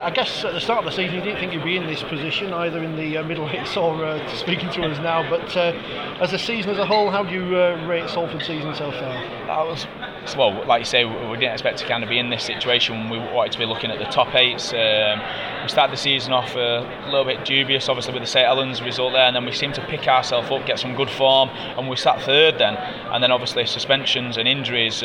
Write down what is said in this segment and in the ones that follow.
I guess at the start of the season you didn't think you'd be in this position, either in the middle eights or speaking to us now, but as a season as a whole, how do you rate Salford's season so far? Well, like you say, we didn't expect to kind of be in this situation when we wanted to be looking at the top eights. We started the season off a little bit dubious, obviously with the St Helens result there, and then we seemed to pick ourselves up, get some good form, and we sat third then. And then obviously suspensions and injuries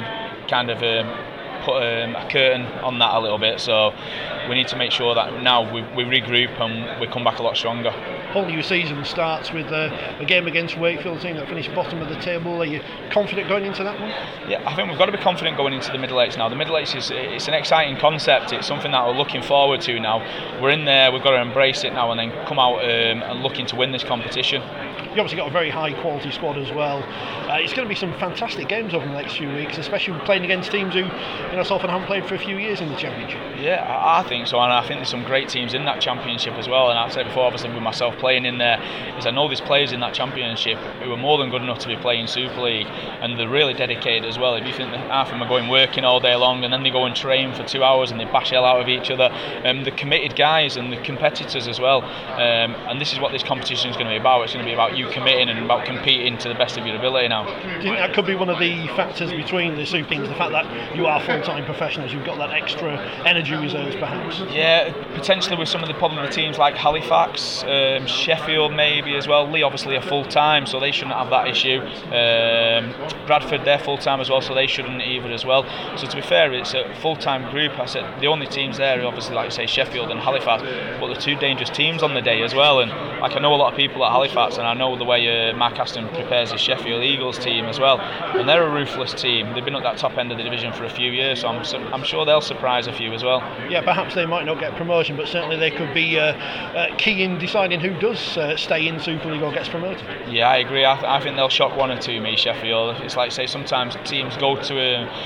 put a curtain on that a little bit, so we need to make sure that now we regroup and we come back a lot stronger. Whole new season starts with a game against Wakefield, team that finished bottom of the table. Are you confident going into that one? Yeah, I think we've got to be confident going into the middle eights now. The middle eights it's an exciting concept. It's something that we're looking forward to now. We're in there, we've got to embrace it now and then come out and looking to win this competition. You obviously got a very high quality squad as well. It's going to be some fantastic games over the next few weeks, especially playing against teams who, Salford haven't played for a few years in the Championship. Yeah, I think so, and I think there's some great teams in that Championship as well. And I've said before, obviously with myself playing in there, is I know there's players in that Championship who are more than good enough to be playing Super League, and they're really dedicated as well. If you think that half of them are going working all day long, and then they go and train for 2 hours and they bash hell out of each other, the committed guys and the competitors as well. And this is what this competition is going to be about. It's going to be about you committing and about competing to the best of your ability now. Do you think that could be one of the factors between the Super Leagues, the fact that you are full-time professionals, you've got that extra energy reserves perhaps? Yeah, potentially with some of the problem with teams like Halifax, Sheffield maybe as well. Lee obviously are full-time, so they shouldn't have that issue. Bradford, they're full-time as well, so they shouldn't either as well. So to be fair, it's a full-time group. I said the only teams there are obviously, like you say, Sheffield and Halifax, but they're two dangerous teams on the day as well. And like I know a lot of people at Halifax, and I know the way Mark Aston prepares his Sheffield Eagles team as well, and they're a ruthless team. They've been at that top end of the division for a few years, so I'm sure they'll surprise a few as well. Yeah, perhaps they might not get promotion, but certainly they could be key in deciding who does stay in Super League or gets promoted. Yeah, I agree. I think they'll shock one or two, me, Sheffield. It's like, say, sometimes teams go to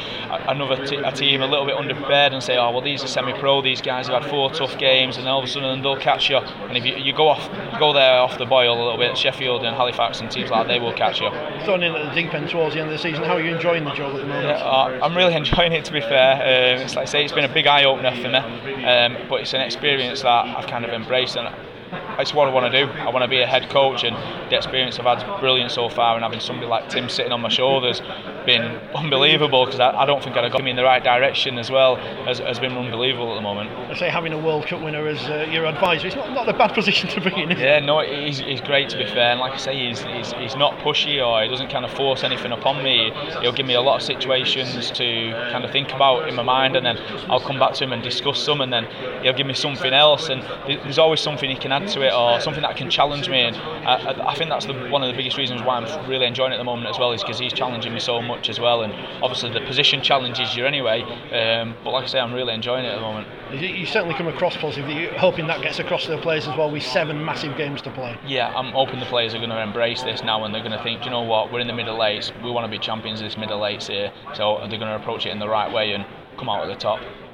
a team a little bit underprepared and say, oh, well, these are semi-pro, these guys have had 4 tough games, and then all of a sudden they'll catch you. And if you go there off the boil a little bit, Sheffield and Halifax and teams like that, they will catch you. Thrown in at the deep end towards the end of the season, how are you enjoying the job at the moment? Yeah, I'm really enjoying it, to be fair. It's like I say, it's been a big eye-opener for me, but it's an experience that I've kind of embraced, and it's what I want to do. I want to be a head coach, and the experience I've had is brilliant so far, and having somebody like Tim sitting on my shoulders been unbelievable, because I don't think I'd have got me in the right direction as well, has been unbelievable at the moment. I say having a World Cup winner as your advisor, it's not a bad position to be in, is it? Yeah, no, he's great, to be fair, and like I say, he's not pushy, or he doesn't kind of force anything upon me. He'll give me a lot of situations to kind of think about in my mind, and then I'll come back to him and discuss some, and then he'll give me something else, and there's always something he can add to it, or something that can challenge me. And I think that's one of the biggest reasons why I'm really enjoying it at the moment as well, is because he's challenging me so much as well. And obviously the position challenges you anyway, but like I say, I'm really enjoying it at the moment. You certainly come across positive. You're hoping that gets across to the players as well, with 7 massive games to play. Yeah, I'm hoping the players are going to embrace this now, and they're going to think, you know what, we're in the middle eights, we want to be champions of this middle eights here, so they're going to approach it in the right way and come out at the top.